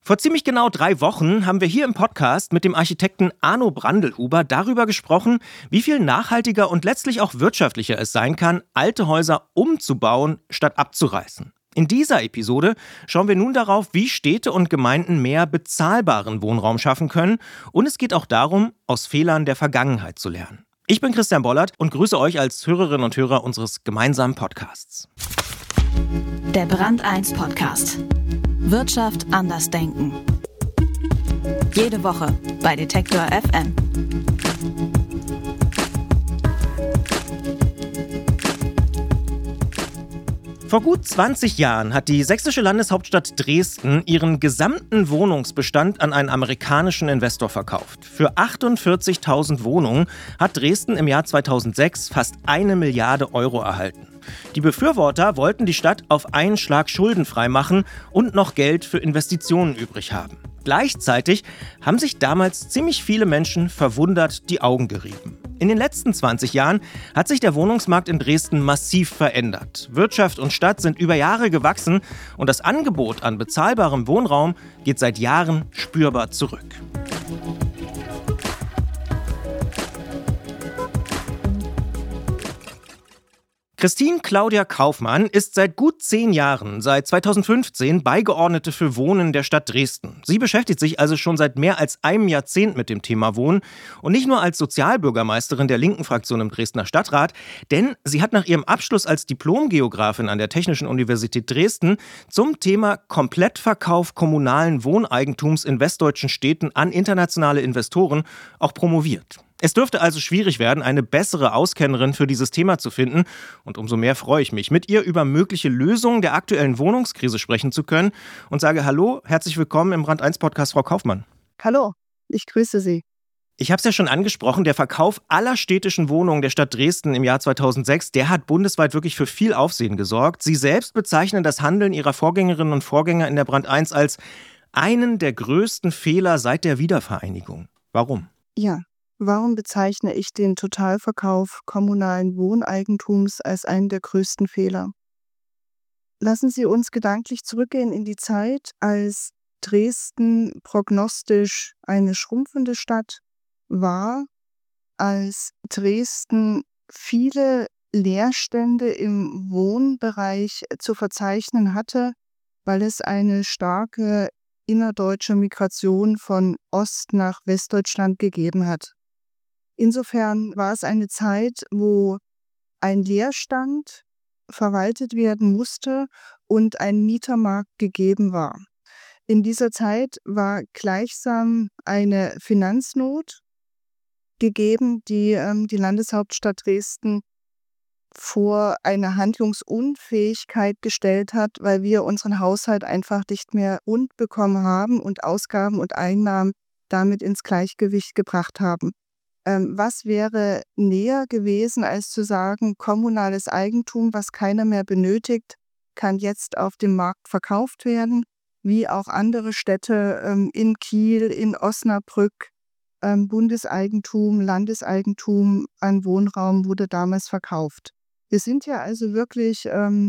Vor ziemlich genau 3 Wochen haben wir hier im Podcast mit dem Architekten Arno Brandelhuber darüber gesprochen, wie viel nachhaltiger und letztlich auch wirtschaftlicher es sein kann, alte Häuser umzubauen, statt abzureißen. In dieser Episode schauen wir nun darauf, wie Städte und Gemeinden mehr bezahlbaren Wohnraum schaffen können. Und es geht auch darum, aus Fehlern der Vergangenheit zu lernen. Ich bin Christian Bollert und grüße euch als Hörerinnen und Hörer unseres gemeinsamen Podcasts. Der Brand 1 Podcast. Wirtschaft anders denken. Jede Woche bei Detektor FM. Vor gut 20 Jahren hat die sächsische Landeshauptstadt Dresden ihren gesamten Wohnungsbestand an einen amerikanischen Investor verkauft. Für 48.000 Wohnungen hat Dresden im Jahr 2006 fast 1 Milliarde Euro erhalten. Die Befürworter wollten die Stadt auf einen Schlag schuldenfrei machen und noch Geld für Investitionen übrig haben. Gleichzeitig haben sich damals ziemlich viele Menschen verwundert die Augen gerieben. In den letzten 20 Jahren hat sich der Wohnungsmarkt in Dresden massiv verändert. Wirtschaft und Stadt sind über Jahre gewachsen und das Angebot an bezahlbarem Wohnraum geht seit Jahren spürbar zurück. Christine Claudia Kaufmann ist seit gut 10 Jahren, seit 2015, Beigeordnete für Wohnen der Stadt Dresden. Sie beschäftigt sich also schon seit mehr als einem Jahrzehnt mit dem Thema Wohnen und nicht nur als Sozialbürgermeisterin der linken Fraktion im Dresdner Stadtrat, denn sie hat nach ihrem Abschluss als Diplom-Geografin an der Technischen Universität Dresden zum Thema Komplettverkauf kommunalen Wohneigentums in westdeutschen Städten an internationale Investoren auch promoviert. Es dürfte also schwierig werden, eine bessere Auskennerin für dieses Thema zu finden. Und umso mehr freue ich mich, mit ihr über mögliche Lösungen der aktuellen Wohnungskrise sprechen zu können und sage Hallo, herzlich willkommen im Brand 1 Podcast, Frau Kaufmann. Hallo, ich grüße Sie. Ich habe es ja schon angesprochen, der Verkauf aller städtischen Wohnungen der Stadt Dresden im Jahr 2006, der hat bundesweit wirklich für viel Aufsehen gesorgt. Sie selbst bezeichnen das Handeln ihrer Vorgängerinnen und Vorgänger in der Brand 1 als einen der größten Fehler seit der Wiedervereinigung. Warum? Ja, warum bezeichne ich den Totalverkauf kommunalen Wohneigentums als einen der größten Fehler? Lassen Sie uns gedanklich zurückgehen in die Zeit, als Dresden prognostisch eine schrumpfende Stadt war, als Dresden viele Leerstände im Wohnbereich zu verzeichnen hatte, weil es eine starke innerdeutsche Migration von Ost- nach Westdeutschland gegeben hat. Insofern war es eine Zeit, wo ein Leerstand verwaltet werden musste und ein Mietermarkt gegeben war. In dieser Zeit war gleichsam eine Finanznot gegeben, die die Landeshauptstadt Dresden vor eine Handlungsunfähigkeit gestellt hat, weil wir unseren Haushalt einfach nicht mehr rund bekommen haben und Ausgaben und Einnahmen damit ins Gleichgewicht gebracht haben. Was wäre näher gewesen, als zu sagen, kommunales Eigentum, was keiner mehr benötigt, kann jetzt auf dem Markt verkauft werden, wie auch andere Städte in Kiel, in Osnabrück, Bundeseigentum, Landeseigentum an Wohnraum wurde damals verkauft. Wir sind ja also wirklich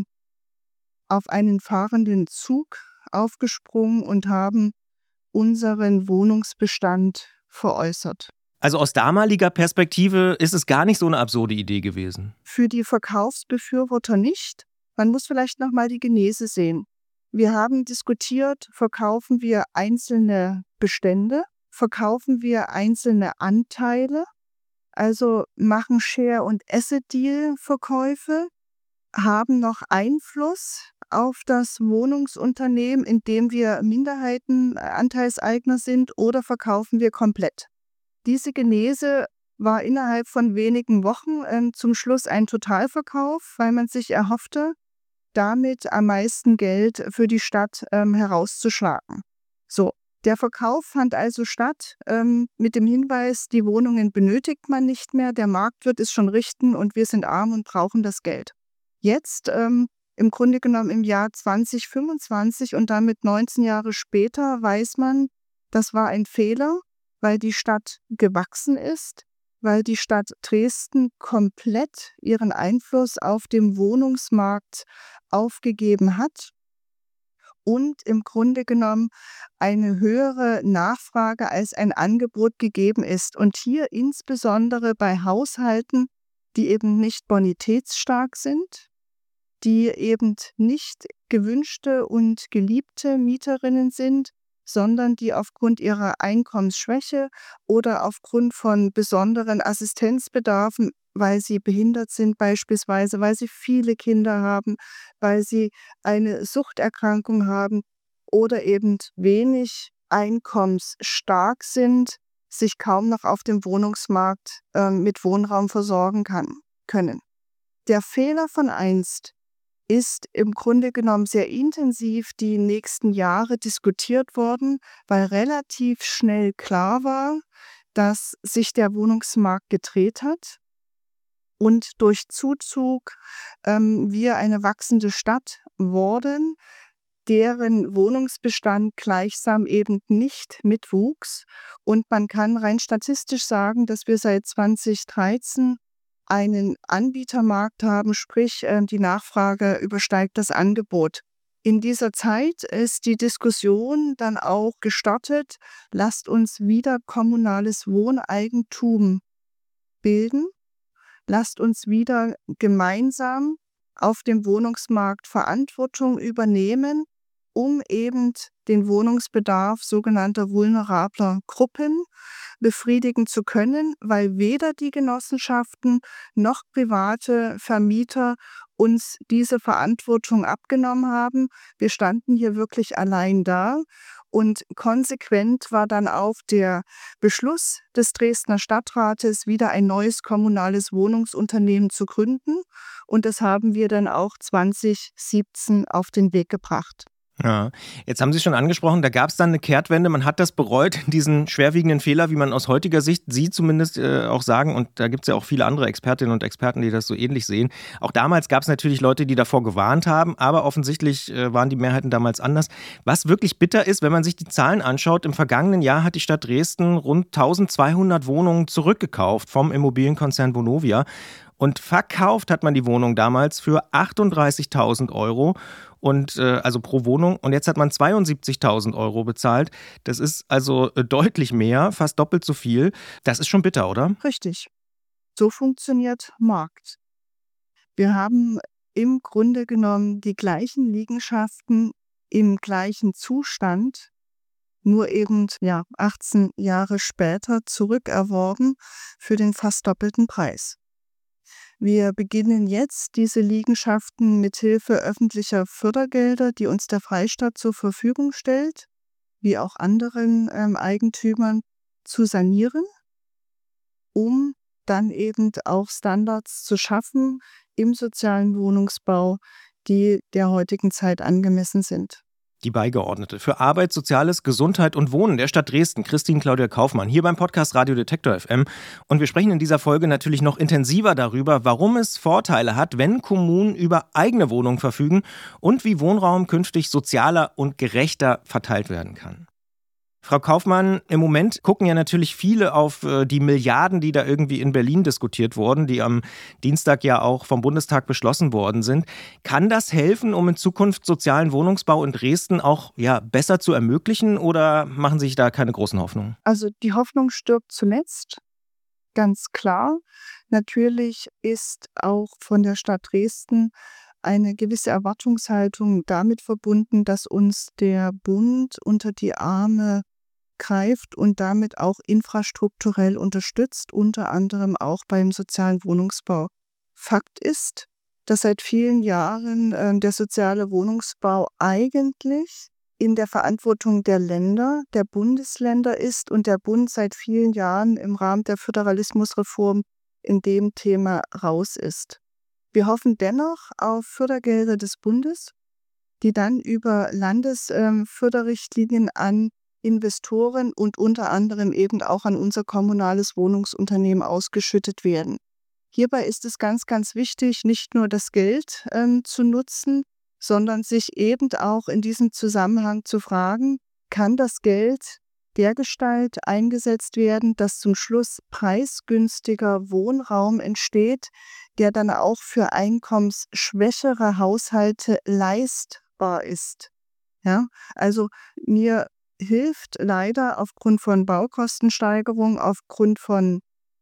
auf einen fahrenden Zug aufgesprungen und haben unseren Wohnungsbestand veräußert. Also aus damaliger Perspektive ist es gar nicht so eine absurde Idee gewesen. Für die Verkaufsbefürworter nicht. Man muss vielleicht nochmal die Genese sehen. Wir haben diskutiert, verkaufen wir einzelne Bestände, verkaufen wir einzelne Anteile, also machen Share- und Asset-Deal-Verkäufe, haben noch Einfluss auf das Wohnungsunternehmen, indem wir Minderheitenanteilseigner sind, oder verkaufen wir komplett. Diese Genese war innerhalb von wenigen Wochen zum Schluss ein Totalverkauf, weil man sich erhoffte, damit am meisten Geld für die Stadt herauszuschlagen. So, der Verkauf fand also statt mit dem Hinweis, die Wohnungen benötigt man nicht mehr, der Markt wird es schon richten und wir sind arm und brauchen das Geld. Jetzt, im Grunde genommen im Jahr 2025 und damit 19 Jahre später, weiß man, das war ein Fehler, weil die Stadt gewachsen ist, weil die Stadt Dresden komplett ihren Einfluss auf dem Wohnungsmarkt aufgegeben hat und im Grunde genommen eine höhere Nachfrage als ein Angebot gegeben ist. Und hier insbesondere bei Haushalten, die eben nicht bonitätsstark sind, die eben nicht gewünschte und geliebte Mieterinnen sind, sondern die aufgrund ihrer Einkommensschwäche oder aufgrund von besonderen Assistenzbedarfen, weil sie behindert sind beispielsweise, weil sie viele Kinder haben, weil sie eine Suchterkrankung haben oder eben wenig einkommensstark sind, sich kaum noch auf dem Wohnungsmarkt mit Wohnraum versorgen können. Der Fehler von einst ist im Grunde genommen sehr intensiv die nächsten Jahre diskutiert worden, weil relativ schnell klar war, dass sich der Wohnungsmarkt gedreht hat und durch Zuzug wir eine wachsende Stadt wurden, deren Wohnungsbestand gleichsam eben nicht mitwuchs. Und man kann rein statistisch sagen, dass wir seit 2013 einen Anbietermarkt haben, sprich die Nachfrage übersteigt das Angebot. In dieser Zeit ist die Diskussion dann auch gestartet, lasst uns wieder kommunales Wohneigentum bilden, lasst uns wieder gemeinsam auf dem Wohnungsmarkt Verantwortung übernehmen, um eben den Wohnungsbedarf sogenannter vulnerabler Gruppen befriedigen zu können, weil weder die Genossenschaften noch private Vermieter uns diese Verantwortung abgenommen haben. Wir standen hier wirklich allein da und konsequent war dann auch der Beschluss des Dresdner Stadtrates, wieder ein neues kommunales Wohnungsunternehmen zu gründen, und das haben wir dann auch 2017 auf den Weg gebracht. Ja, jetzt haben Sie schon angesprochen, da gab es dann eine Kehrtwende, man hat das bereut, diesen schwerwiegenden Fehler, wie man aus heutiger Sicht, Sie zumindest auch sagen, und da gibt es ja auch viele andere Expertinnen und Experten, die das so ähnlich sehen. Auch damals gab es natürlich Leute, die davor gewarnt haben, aber offensichtlich waren die Mehrheiten damals anders. Was wirklich bitter ist, wenn man sich die Zahlen anschaut, im vergangenen Jahr hat die Stadt Dresden rund 1200 Wohnungen zurückgekauft vom Immobilienkonzern Vonovia. Und verkauft hat man die Wohnung damals für 38.000 Euro und also pro Wohnung. Und jetzt hat man 72.000 Euro bezahlt. Das ist also deutlich mehr, fast doppelt so viel. Das ist schon bitter, oder? Richtig. So funktioniert Markt. Wir haben im Grunde genommen die gleichen Liegenschaften im gleichen Zustand, nur eben 18 Jahre später zurückerworben für den fast doppelten Preis. Wir beginnen jetzt, diese Liegenschaften mithilfe öffentlicher Fördergelder, die uns der Freistaat zur Verfügung stellt, wie auch anderen Eigentümern, zu sanieren, um dann eben auch Standards zu schaffen im sozialen Wohnungsbau, die der heutigen Zeit angemessen sind. Die Beigeordnete für Arbeit, Soziales, Gesundheit und Wohnen der Stadt Dresden, Christine Claudia Kaufmann, hier beim Podcast Radio Detektor FM. Und wir sprechen in dieser Folge natürlich noch intensiver darüber, warum es Vorteile hat, wenn Kommunen über eigene Wohnungen verfügen und wie Wohnraum künftig sozialer und gerechter verteilt werden kann. Frau Kaufmann, im Moment gucken ja natürlich viele auf die Milliarden, die da irgendwie in Berlin diskutiert wurden, die am Dienstag ja auch vom Bundestag beschlossen worden sind. Kann das helfen, um in Zukunft sozialen Wohnungsbau in Dresden auch besser zu ermöglichen, oder machen Sie sich da keine großen Hoffnungen? Also die Hoffnung stirbt zuletzt, ganz klar. Natürlich ist auch von der Stadt Dresden eine gewisse Erwartungshaltung damit verbunden, dass uns der Bund unter die Arme greift und damit auch infrastrukturell unterstützt, unter anderem auch beim sozialen Wohnungsbau. Fakt ist, dass seit vielen Jahren der soziale Wohnungsbau eigentlich in der Verantwortung der Länder, der Bundesländer ist und der Bund seit vielen Jahren im Rahmen der Föderalismusreform in dem Thema raus ist. Wir hoffen dennoch auf Fördergelder des Bundes, die dann über Landesförderrichtlinien an Investoren und unter anderem eben auch an unser kommunales Wohnungsunternehmen ausgeschüttet werden. Hierbei ist es ganz, ganz wichtig, nicht nur das Geld zu nutzen, sondern sich eben auch in diesem Zusammenhang zu fragen, kann das Geld dergestalt eingesetzt werden, dass zum Schluss preisgünstiger Wohnraum entsteht, der dann auch für einkommensschwächere Haushalte leistbar ist. Ja, also mir hilft leider aufgrund von Baukostensteigerung, aufgrund von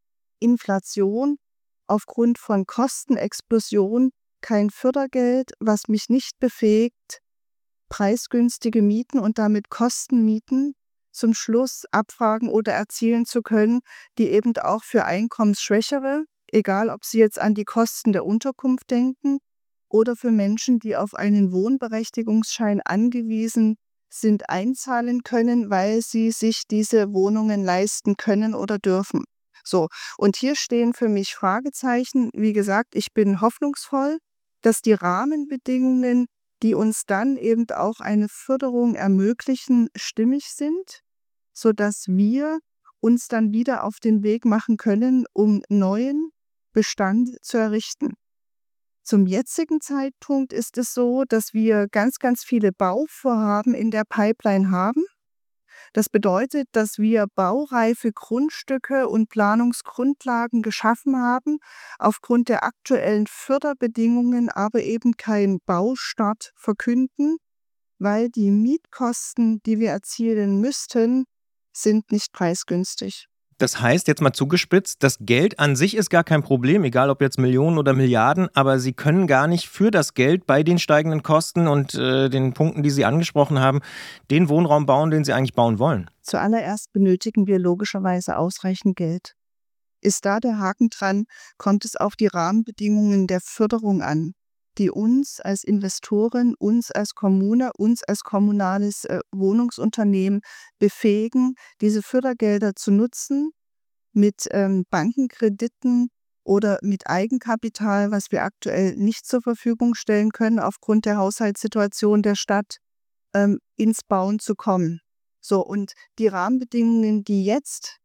Inflation, aufgrund von Kostenexplosion kein Fördergeld, was mich nicht befähigt, preisgünstige Mieten und damit Kostenmieten zum Schluss abfragen oder erzielen zu können, die eben auch für Einkommensschwächere, egal ob sie jetzt an die Kosten der Unterkunft denken oder für Menschen, die auf einen Wohnberechtigungsschein angewiesen sind, einzahlen können, weil sie sich diese Wohnungen leisten können oder dürfen. So, und hier stehen für mich Fragezeichen. Wie gesagt, ich bin hoffnungsvoll, dass die Rahmenbedingungen, die uns dann eben auch eine Förderung ermöglichen, stimmig sind, sodass wir uns dann wieder auf den Weg machen können, um neuen Bestand zu errichten. Zum jetzigen Zeitpunkt ist es so, dass wir ganz, ganz viele Bauvorhaben in der Pipeline haben. Das bedeutet, dass wir baureife Grundstücke und Planungsgrundlagen geschaffen haben, aufgrund der aktuellen Förderbedingungen aber eben keinen Baustart verkünden, weil die Mietkosten, die wir erzielen müssten, sind nicht preisgünstig. Das heißt, jetzt mal zugespitzt, das Geld an sich ist gar kein Problem, egal ob jetzt Millionen oder Milliarden, aber Sie können gar nicht für das Geld bei den steigenden Kosten und den Punkten, die Sie angesprochen haben, den Wohnraum bauen, den Sie eigentlich bauen wollen. Zuallererst benötigen wir logischerweise ausreichend Geld. Ist da der Haken dran, kommt es auf die Rahmenbedingungen der Förderung an, die uns als Investoren, uns als Kommune, uns als kommunales Wohnungsunternehmen befähigen, diese Fördergelder zu nutzen mit Bankenkrediten oder mit Eigenkapital, was wir aktuell nicht zur Verfügung stellen können, aufgrund der Haushaltssituation der Stadt, ins Bauen zu kommen. So, und die Rahmenbedingungen, die jetzt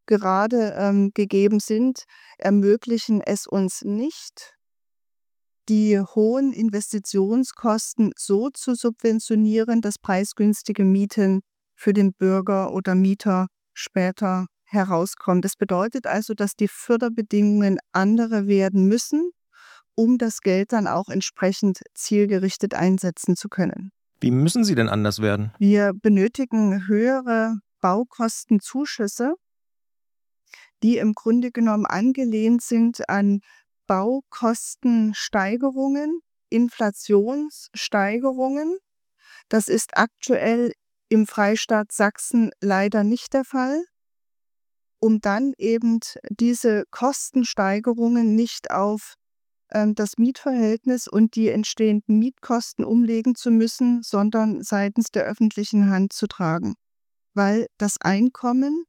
gerade gegeben sind, ermöglichen es uns nicht, die hohen Investitionskosten so zu subventionieren, dass preisgünstige Mieten für den Bürger oder Mieter später herauskommen. Das bedeutet also, dass die Förderbedingungen andere werden müssen, um das Geld dann auch entsprechend zielgerichtet einsetzen zu können. Wie müssen sie denn anders werden? Wir benötigen höhere Baukostenzuschüsse, die im Grunde genommen angelehnt sind an Baukostensteigerungen, Inflationssteigerungen. Das ist aktuell im Freistaat Sachsen leider nicht der Fall, um dann eben diese Kostensteigerungen nicht auf das Mietverhältnis und die entstehenden Mietkosten umlegen zu müssen, sondern seitens der öffentlichen Hand zu tragen. Weil das Einkommen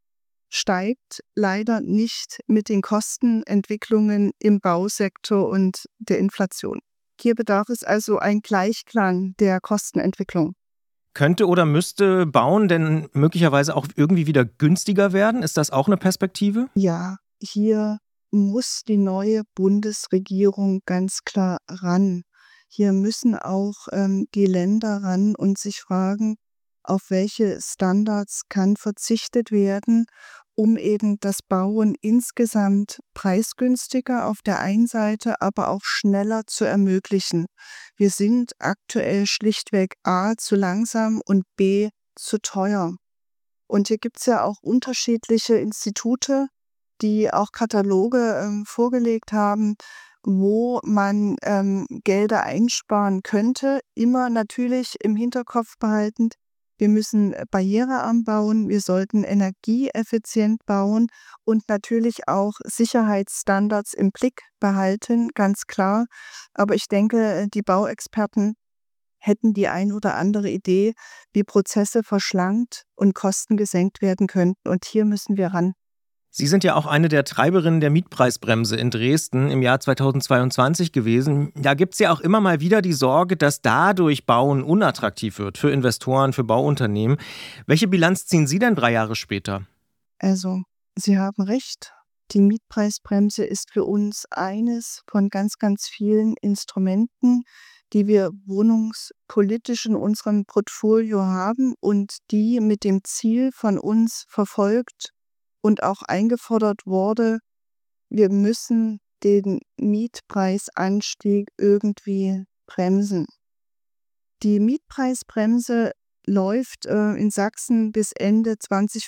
steigt leider nicht mit den Kostenentwicklungen im Bausektor und der Inflation. Hier bedarf es also ein Gleichklang der Kostenentwicklung. Könnte oder müsste Bauen denn möglicherweise auch irgendwie wieder günstiger werden? Ist das auch eine Perspektive? Ja, hier muss die neue Bundesregierung ganz klar ran. Hier müssen auch die Länder ran und sich fragen, auf welche Standards kann verzichtet werden, um eben das Bauen insgesamt preisgünstiger auf der einen Seite, aber auch schneller zu ermöglichen. Wir sind aktuell schlichtweg A zu langsam und B zu teuer. Und hier gibt es ja auch unterschiedliche Institute, die auch Kataloge vorgelegt haben, wo man Gelder einsparen könnte. Immer natürlich im Hinterkopf behaltend, wir müssen barrierearm bauen, wir sollten energieeffizient bauen und natürlich auch Sicherheitsstandards im Blick behalten, ganz klar. Aber ich denke, die Bauexperten hätten die ein oder andere Idee, wie Prozesse verschlankt und Kosten gesenkt werden könnten. Und hier müssen wir ran. Sie sind ja auch eine der Treiberinnen der Mietpreisbremse in Dresden im Jahr 2022 gewesen. Da gibt es ja auch immer mal wieder die Sorge, dass dadurch Bauen unattraktiv wird für Investoren, für Bauunternehmen. Welche Bilanz ziehen Sie denn 3 Jahre später? Also, Sie haben recht. Die Mietpreisbremse ist für uns eines von ganz, ganz vielen Instrumenten, die wir wohnungspolitisch in unserem Portfolio haben und die mit dem Ziel von uns verfolgt und auch eingefordert wurde, wir müssen den Mietpreisanstieg irgendwie bremsen. Die Mietpreisbremse läuft in Sachsen bis Ende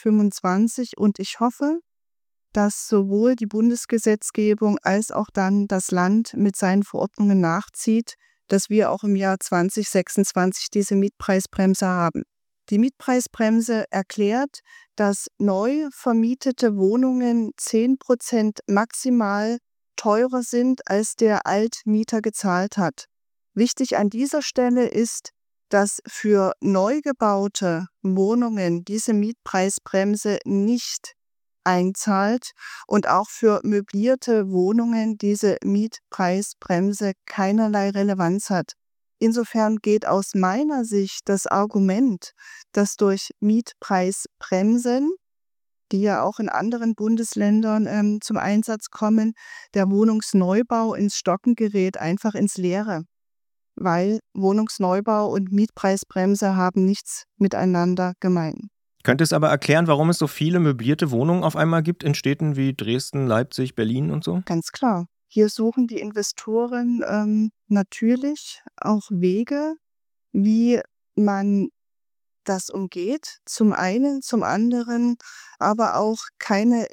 2025 und ich hoffe, dass sowohl die Bundesgesetzgebung als auch dann das Land mit seinen Verordnungen nachzieht, dass wir auch im Jahr 2026 diese Mietpreisbremse haben. Die Mietpreisbremse erklärt, dass neu vermietete Wohnungen 10% maximal teurer sind, als der Altmieter gezahlt hat. Wichtig an dieser Stelle ist, dass für neu gebaute Wohnungen diese Mietpreisbremse nicht einzahlt und auch für möblierte Wohnungen diese Mietpreisbremse keinerlei Relevanz hat. Insofern geht aus meiner Sicht das Argument, dass durch Mietpreisbremsen, die ja auch in anderen Bundesländern zum Einsatz kommen, der Wohnungsneubau ins Stocken gerät, einfach ins Leere. Weil Wohnungsneubau und Mietpreisbremse haben nichts miteinander gemein. Könnte es aber erklären, warum es so viele möblierte Wohnungen auf einmal gibt in Städten wie Dresden, Leipzig, Berlin und so? Ganz klar. Hier suchen die Investoren natürlich auch Wege, wie man das umgeht. Zum einen, zum anderen aber auch keine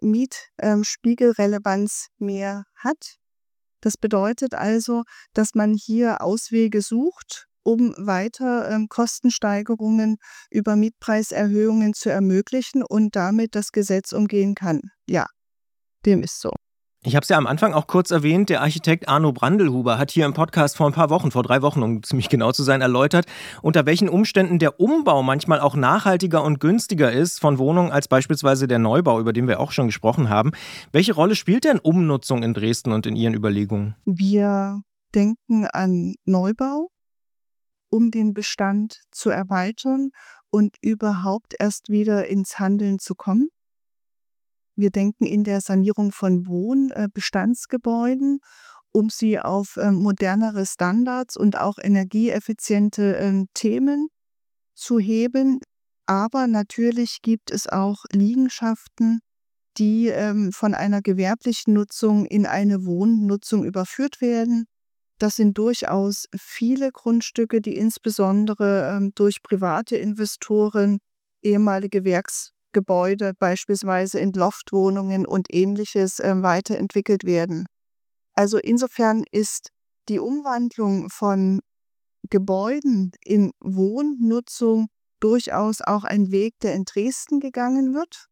Mietspiegelrelevanz mehr hat. Das bedeutet also, dass man hier Auswege sucht, um weiter Kostensteigerungen über Mietpreiserhöhungen zu ermöglichen und damit das Gesetz umgehen kann. Ja, dem ist so. Ich habe es ja am Anfang auch kurz erwähnt, der Architekt Arno Brandelhuber hat hier im Podcast vor 3 Wochen, um ziemlich genau zu sein, erläutert, unter welchen Umständen der Umbau manchmal auch nachhaltiger und günstiger ist von Wohnungen als beispielsweise der Neubau, über den wir auch schon gesprochen haben. Welche Rolle spielt denn Umnutzung in Dresden und in Ihren Überlegungen? Wir denken an Neubau, um den Bestand zu erweitern und überhaupt erst wieder ins Handeln zu kommen. Wir denken in der Sanierung von Wohnbestandsgebäuden, um sie auf modernere Standards und auch energieeffiziente Themen zu heben. Aber natürlich gibt es auch Liegenschaften, die von einer gewerblichen Nutzung in eine Wohnnutzung überführt werden. Das sind durchaus viele Grundstücke, die insbesondere durch private Investoren, ehemalige Werksgebäude, beispielsweise in Loftwohnungen und Ähnliches weiterentwickelt werden. Also insofern ist die Umwandlung von Gebäuden in Wohnnutzung durchaus auch ein Weg, der in Dresden gegangen wird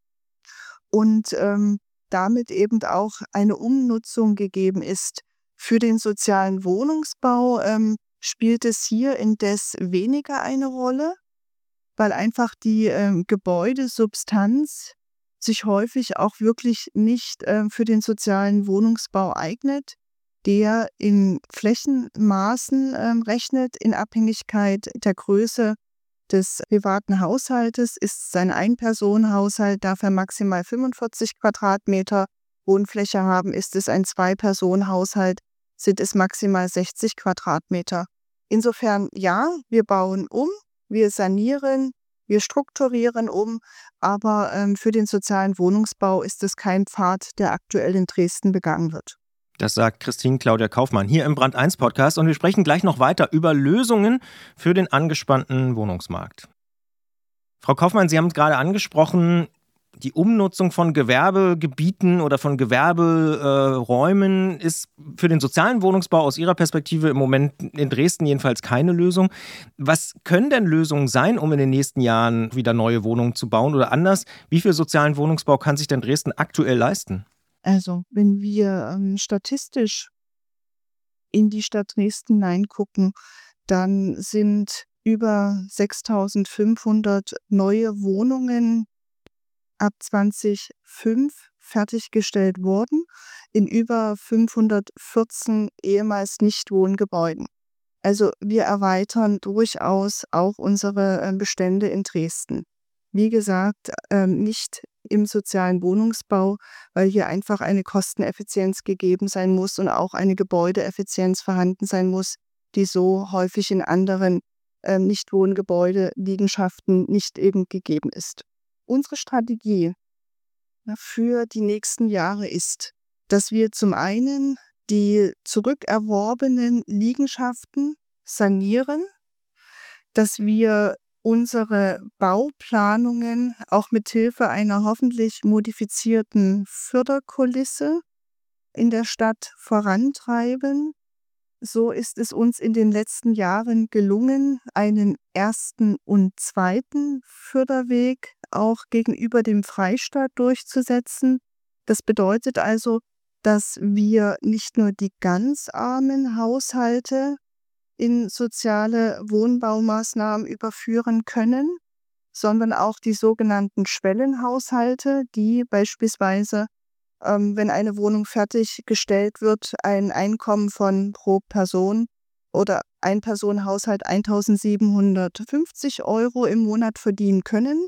und damit eben auch eine Umnutzung gegeben ist. Für den sozialen Wohnungsbau spielt es hier indes weniger eine Rolle, weil einfach die Gebäudesubstanz sich häufig auch wirklich nicht für den sozialen Wohnungsbau eignet, der in Flächenmaßen rechnet in Abhängigkeit der Größe des privaten Haushaltes. Ist es ein Ein-Personen-Haushalt, darf er maximal 45 Quadratmeter Wohnfläche haben. Ist es ein Zwei-Personen-Haushalt, sind es maximal 60 Quadratmeter. Insofern ja, wir bauen um, wir sanieren, wir strukturieren um, aber für den sozialen Wohnungsbau ist es kein Pfad, der aktuell in Dresden begangen wird. Das sagt Christine Claudia Kaufmann hier im Brand 1 Podcast und wir sprechen gleich noch weiter über Lösungen für den angespannten Wohnungsmarkt. Frau Kaufmann, Sie haben es gerade angesprochen, die Umnutzung von Gewerbegebieten oder von Gewerberäumen ist für den sozialen Wohnungsbau aus Ihrer Perspektive im Moment in Dresden jedenfalls keine Lösung. Was können denn Lösungen sein, um in den nächsten Jahren wieder neue Wohnungen zu bauen? Oder anders, wie viel sozialen Wohnungsbau kann sich denn Dresden aktuell leisten? Also, wenn wir statistisch in die Stadt Dresden hineingucken, dann sind über 6.500 neue Wohnungen ab 2005 fertiggestellt worden, in über 514 ehemals Nichtwohngebäuden. Also wir erweitern durchaus auch unsere Bestände in Dresden. Wie gesagt, nicht im sozialen Wohnungsbau, weil hier einfach eine Kosteneffizienz gegeben sein muss und auch eine Gebäudeeffizienz vorhanden sein muss, die so häufig in anderen Nichtwohngebäude-Liegenschaften nicht eben gegeben ist. Unsere Strategie für die nächsten Jahre ist, dass wir zum einen die zurückerworbenen Liegenschaften sanieren, dass wir unsere Bauplanungen auch mit Hilfe einer hoffentlich modifizierten Förderkulisse in der Stadt vorantreiben. So ist es uns in den letzten Jahren gelungen, einen ersten und zweiten Förderweg auch gegenüber dem Freistaat durchzusetzen. Das bedeutet also, dass wir nicht nur die ganz armen Haushalte in soziale Wohnbaumaßnahmen überführen können, sondern auch die sogenannten Schwellenhaushalte, die beispielsweise, wenn eine Wohnung fertiggestellt wird, ein Einkommen von pro Person oder Ein-Personen-Haushalt 1.750 € im Monat verdienen können.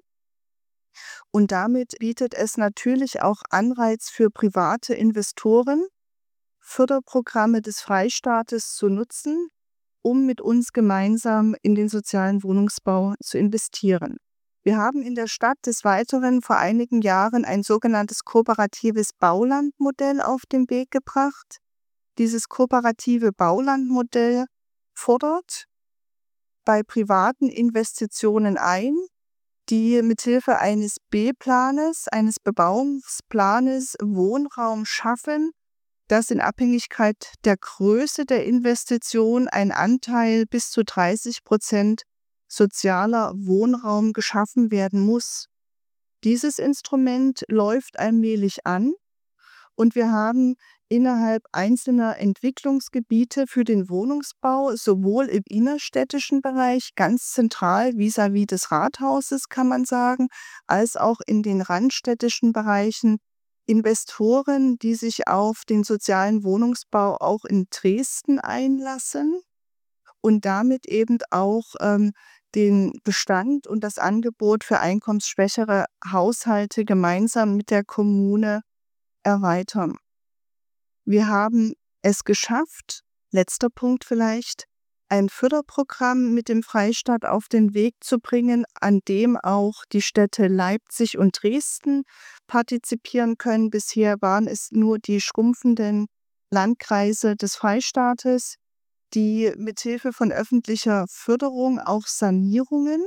Und damit bietet es natürlich auch Anreiz für private Investoren, Förderprogramme des Freistaates zu nutzen, um mit uns gemeinsam in den sozialen Wohnungsbau zu investieren. Wir haben in der Stadt des Weiteren vor einigen Jahren ein sogenanntes kooperatives Baulandmodell auf den Weg gebracht. Dieses kooperative Baulandmodell fordert bei privaten Investitionen ein, die mithilfe eines B-Planes, eines Bebauungsplanes Wohnraum schaffen, dass in Abhängigkeit der Größe der Investition ein Anteil bis zu 30% sozialer Wohnraum geschaffen werden muss. Dieses Instrument läuft allmählich an und wir haben innerhalb einzelner Entwicklungsgebiete für den Wohnungsbau sowohl im innerstädtischen Bereich, ganz zentral vis-à-vis des Rathauses kann man sagen, als auch in den randstädtischen Bereichen Investoren, die sich auf den sozialen Wohnungsbau auch in Dresden einlassen und damit eben auch den Bestand und das Angebot für einkommensschwächere Haushalte gemeinsam mit der Kommune erweitern. Wir haben es geschafft, letzter Punkt vielleicht, ein Förderprogramm mit dem Freistaat auf den Weg zu bringen, an dem auch die Städte Leipzig und Dresden partizipieren können. Bisher waren es nur die schrumpfenden Landkreise des Freistaates, die mithilfe von öffentlicher Förderung auch Sanierungen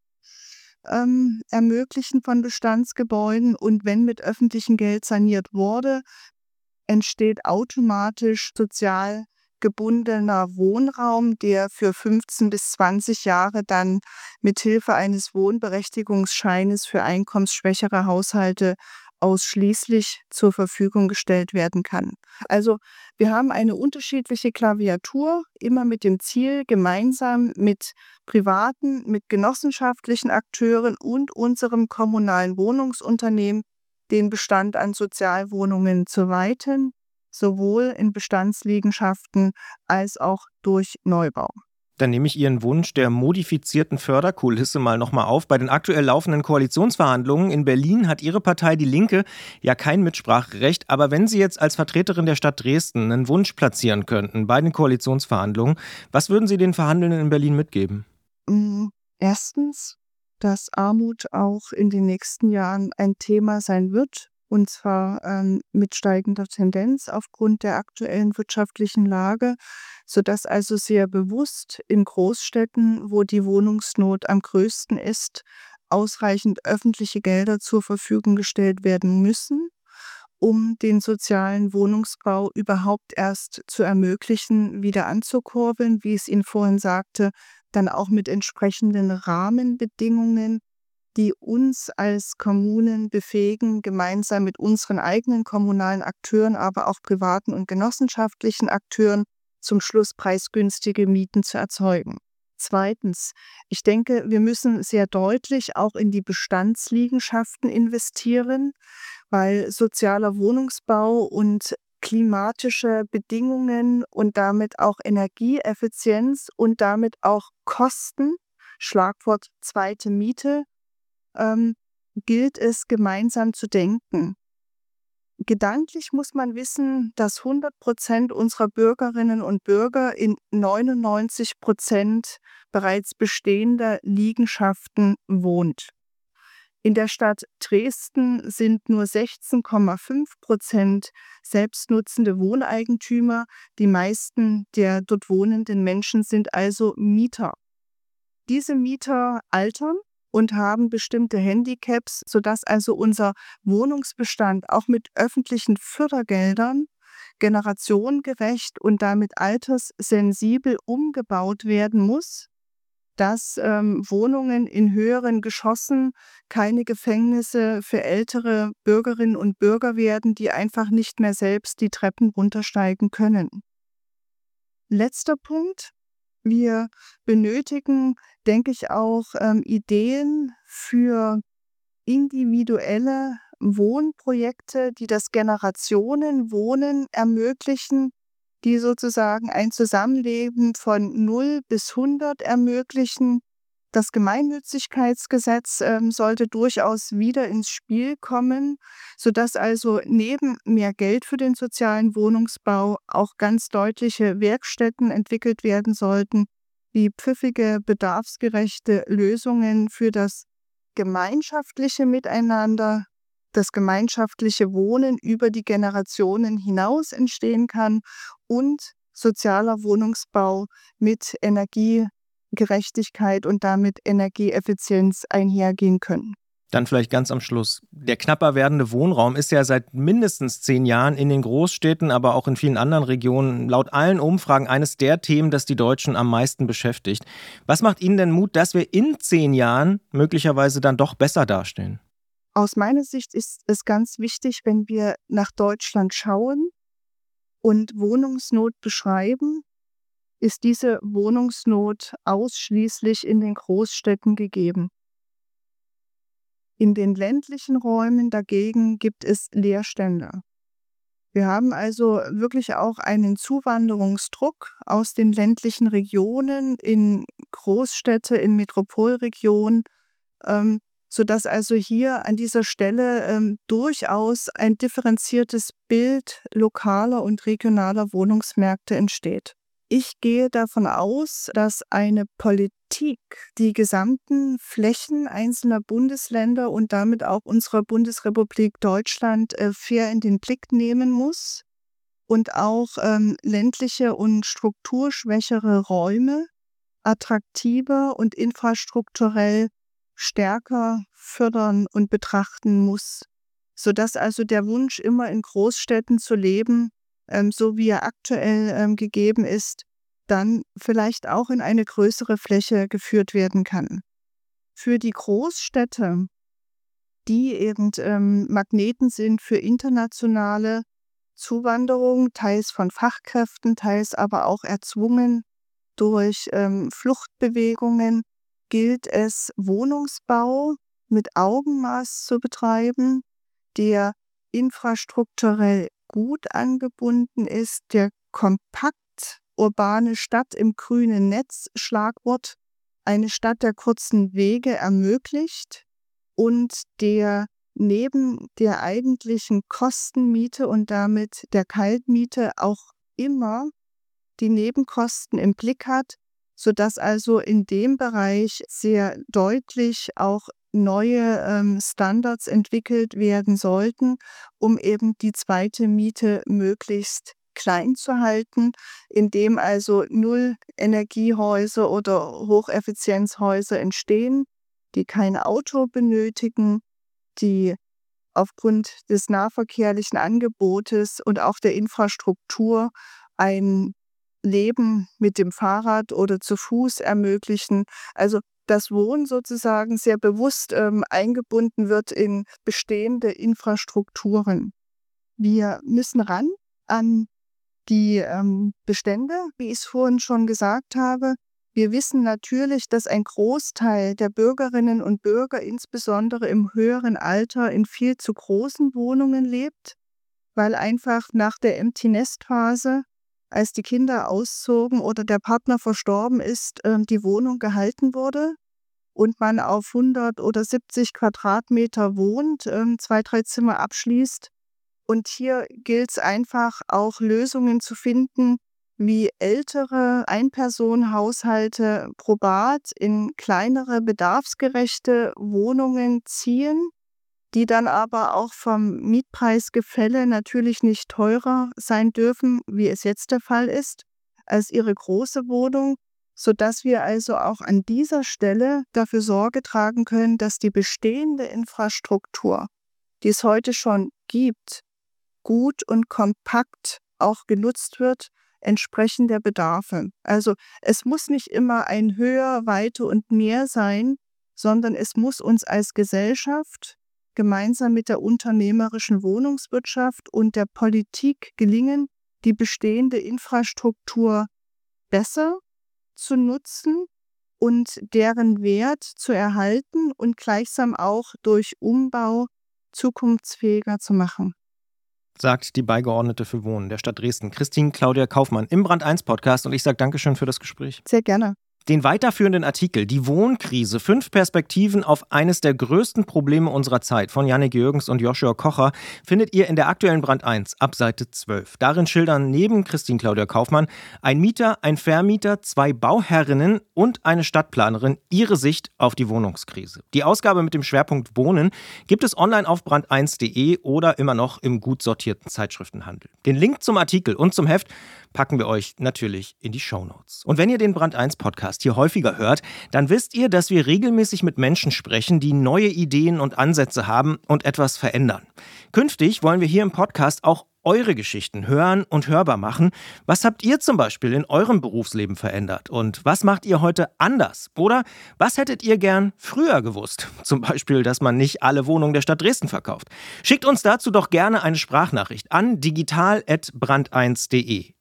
ermöglichen von Bestandsgebäuden. Und wenn mit öffentlichem Geld saniert wurde, entsteht automatisch sozial gebundener Wohnraum, der für 15 bis 20 Jahre dann mithilfe eines Wohnberechtigungsscheines für einkommensschwächere Haushalte ausschließlich zur Verfügung gestellt werden kann. Also wir haben eine unterschiedliche Klaviatur, immer mit dem Ziel, gemeinsam mit privaten, mit genossenschaftlichen Akteuren und unserem kommunalen Wohnungsunternehmen den Bestand an Sozialwohnungen zu weiten, sowohl in Bestandsliegenschaften als auch durch Neubau. Dann nehme ich Ihren Wunsch der modifizierten Förderkulisse mal nochmal auf. Bei den aktuell laufenden Koalitionsverhandlungen in Berlin hat Ihre Partei, Die Linke, ja kein Mitspracherecht. Aber wenn Sie jetzt als Vertreterin der Stadt Dresden einen Wunsch platzieren könnten bei den Koalitionsverhandlungen, was würden Sie den Verhandelnden in Berlin mitgeben? Erstens, dass Armut auch in den nächsten Jahren ein Thema sein wird, und zwar mit steigender Tendenz aufgrund der aktuellen wirtschaftlichen Lage, sodass also sehr bewusst in Großstädten, wo die Wohnungsnot am größten ist, ausreichend öffentliche Gelder zur Verfügung gestellt werden müssen, um den sozialen Wohnungsbau überhaupt erst zu ermöglichen, wieder anzukurbeln, wie es Ihnen vorhin sagte, dann auch mit entsprechenden Rahmenbedingungen, die uns als Kommunen befähigen, gemeinsam mit unseren eigenen kommunalen Akteuren, aber auch privaten und genossenschaftlichen Akteuren zum Schluss preisgünstige Mieten zu erzeugen. Zweitens, ich denke, wir müssen sehr deutlich auch in die Bestandsliegenschaften investieren, weil sozialer Wohnungsbau und klimatische Bedingungen und damit auch Energieeffizienz und damit auch Kosten, Schlagwort zweite Miete, gilt es gemeinsam zu denken. Gedanklich muss man wissen, dass 100% unserer Bürgerinnen und Bürger in 99% bereits bestehender Liegenschaften wohnt. In der Stadt Dresden sind nur 16,5% selbstnutzende Wohneigentümer. Die meisten der dort wohnenden Menschen sind also Mieter. Diese Mieter altern und haben bestimmte Handicaps, sodass also unser Wohnungsbestand auch mit öffentlichen Fördergeldern generationengerecht und damit alterssensibel umgebaut werden muss, dass Wohnungen in höheren Geschossen keine Gefängnisse für ältere Bürgerinnen und Bürger werden, die einfach nicht mehr selbst die Treppen runtersteigen können. Letzter Punkt. Wir benötigen, denke ich, auch Ideen für individuelle Wohnprojekte, die das Generationenwohnen ermöglichen, die sozusagen ein Zusammenleben von 0 bis 100 ermöglichen. Das Gemeinnützigkeitsgesetz sollte durchaus wieder ins Spiel kommen, sodass also neben mehr Geld für den sozialen Wohnungsbau auch ganz deutliche Werkstätten entwickelt werden sollten, die pfiffige, bedarfsgerechte Lösungen für das gemeinschaftliche Miteinander, das gemeinschaftliche Wohnen über die Generationen hinaus entstehen kann und sozialer Wohnungsbau mit Energiegerechtigkeit und damit Energieeffizienz einhergehen können. Dann vielleicht ganz am Schluss. Der knapper werdende Wohnraum ist ja seit mindestens 10 Jahren in den Großstädten, aber auch in vielen anderen Regionen laut allen Umfragen eines der Themen, das die Deutschen am meisten beschäftigt. Was macht Ihnen denn Mut, dass wir in 10 Jahren möglicherweise dann doch besser dastehen? Aus meiner Sicht ist es ganz wichtig, wenn wir nach Deutschland schauen und Wohnungsnot beschreiben, ist diese Wohnungsnot ausschließlich in den Großstädten gegeben. In den ländlichen Räumen dagegen gibt es Leerstände. Wir haben also wirklich auch einen Zuwanderungsdruck aus den ländlichen Regionen in Großstädte, in Metropolregionen, sodass also hier an dieser Stelle durchaus ein differenziertes Bild lokaler und regionaler Wohnungsmärkte entsteht. Ich gehe davon aus, dass eine Politik die gesamten Flächen einzelner Bundesländer und damit auch unserer Bundesrepublik Deutschland fair in den Blick nehmen muss und auch ländliche und strukturschwächere Räume attraktiver und infrastrukturell stärker fördern und betrachten muss, sodass also der Wunsch, immer in Großstädten zu leben, so wie er aktuell gegeben ist, dann vielleicht auch in eine größere Fläche geführt werden kann. Für die Großstädte, die eben Magneten sind für internationale Zuwanderung, teils von Fachkräften, teils aber auch erzwungen durch Fluchtbewegungen, gilt es, Wohnungsbau mit Augenmaß zu betreiben, der infrastrukturell gut angebunden ist, der kompakt urbane Stadt im grünen Netz, Schlagwort, eine Stadt der kurzen Wege ermöglicht und der neben der eigentlichen Kostenmiete und damit der Kaltmiete auch immer die Nebenkosten im Blick hat, sodass also in dem Bereich sehr deutlich auch neue Standards entwickelt werden sollten, um eben die zweite Miete möglichst klein zu halten, indem also Null-Energiehäuser oder Hocheffizienzhäuser entstehen, die kein Auto benötigen, die aufgrund des nahverkehrlichen Angebotes und auch der Infrastruktur ein Leben mit dem Fahrrad oder zu Fuß ermöglichen. Also das Wohnen sozusagen sehr bewusst eingebunden wird in bestehende Infrastrukturen. Wir müssen ran an die Bestände, wie ich es vorhin schon gesagt habe. Wir wissen natürlich, dass ein Großteil der Bürgerinnen und Bürger, insbesondere im höheren Alter, in viel zu großen Wohnungen lebt, weil einfach nach der Empty-Nest-Phase, als die Kinder auszogen oder der Partner verstorben ist, die Wohnung gehalten wurde und man auf 100 oder 70 Quadratmeter wohnt, 2, 3 Zimmer abschließt. Und hier gilt es einfach auch Lösungen zu finden, wie ältere Einpersonenhaushalte probat in kleinere, bedarfsgerechte Wohnungen ziehen, die dann aber auch vom Mietpreisgefälle natürlich nicht teurer sein dürfen, wie es jetzt der Fall ist, als ihre große Wohnung, sodass wir also auch an dieser Stelle dafür Sorge tragen können, dass die bestehende Infrastruktur, die es heute schon gibt, gut und kompakt auch genutzt wird, entsprechend der Bedarfe. Also es muss nicht immer ein Höher, Weiter und Mehr sein, sondern es muss uns als Gesellschaft gemeinsam mit der unternehmerischen Wohnungswirtschaft und der Politik gelingen, die bestehende Infrastruktur besser zu nutzen und deren Wert zu erhalten und gleichsam auch durch Umbau zukunftsfähiger zu machen. Sagt die Beigeordnete für Wohnen der Stadt Dresden, Christine Claudia Kaufmann, im Brand 1 Podcast. Und ich sage Dankeschön für das Gespräch. Sehr gerne. Den weiterführenden Artikel »Die Wohnkrise. 5 Perspektiven auf eines der größten Probleme unserer Zeit« von Jannik Jürgens und Joshua Kocher findet ihr in der aktuellen Brand 1 ab Seite 12. Darin schildern neben Christine Claudia Kaufmann ein Mieter, ein Vermieter, 2 Bauherrinnen und eine Stadtplanerin ihre Sicht auf die Wohnungskrise. Die Ausgabe mit dem Schwerpunkt Wohnen gibt es online auf brand1.de oder immer noch im gut sortierten Zeitschriftenhandel. Den Link zum Artikel und zum Heft packen wir euch natürlich in die Shownotes. Und wenn ihr den Brand 1 Podcast hier häufiger hört, dann wisst ihr, dass wir regelmäßig mit Menschen sprechen, die neue Ideen und Ansätze haben und etwas verändern. Künftig wollen wir hier im Podcast auch eure Geschichten hören und hörbar machen. Was habt ihr zum Beispiel in eurem Berufsleben verändert? Und was macht ihr heute anders? Oder was hättet ihr gern früher gewusst? Zum Beispiel, dass man nicht alle Wohnungen der Stadt Dresden verkauft. Schickt uns dazu doch gerne eine Sprachnachricht an digital@brand1.de.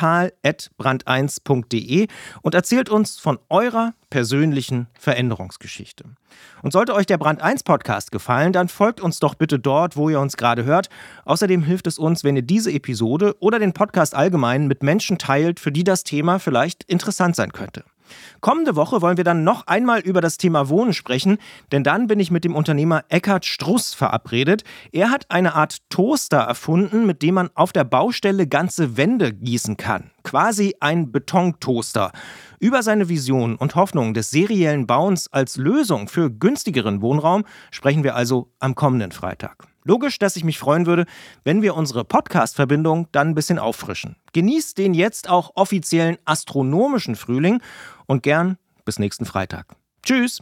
digital@brand1.de und erzählt uns von eurer persönlichen Veränderungsgeschichte. Und sollte euch der Brand 1 Podcast gefallen, dann folgt uns doch bitte dort, wo ihr uns gerade hört. Außerdem hilft es uns, wenn ihr diese Episode oder den Podcast allgemein mit Menschen teilt, für die das Thema vielleicht interessant sein könnte. Kommende Woche wollen wir dann noch einmal über das Thema Wohnen sprechen, denn dann bin ich mit dem Unternehmer Eckhard Struss verabredet. Er hat eine Art Toaster erfunden, mit dem man auf der Baustelle ganze Wände gießen kann. Quasi ein Betontoaster. Über seine Vision und Hoffnung des seriellen Bauens als Lösung für günstigeren Wohnraum sprechen wir also am kommenden Freitag. Logisch, dass ich mich freuen würde, wenn wir unsere Podcast-Verbindung dann ein bisschen auffrischen. Genießt den jetzt auch offiziellen astronomischen Frühling und gern bis nächsten Freitag. Tschüss!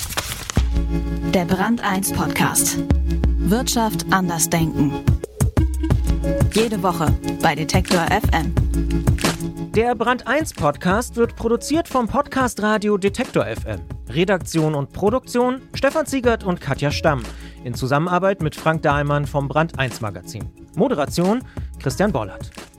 Der Brand 1 Podcast. Wirtschaft anders denken. Jede Woche bei Detektor FM. Der Brand 1 Podcast wird produziert vom Podcast Radio Detektor FM. Redaktion und Produktion Stefan Ziegert und Katja Stamm. In Zusammenarbeit mit Frank Dahlmann vom Brand 1 Magazin. Moderation Christian Bollert.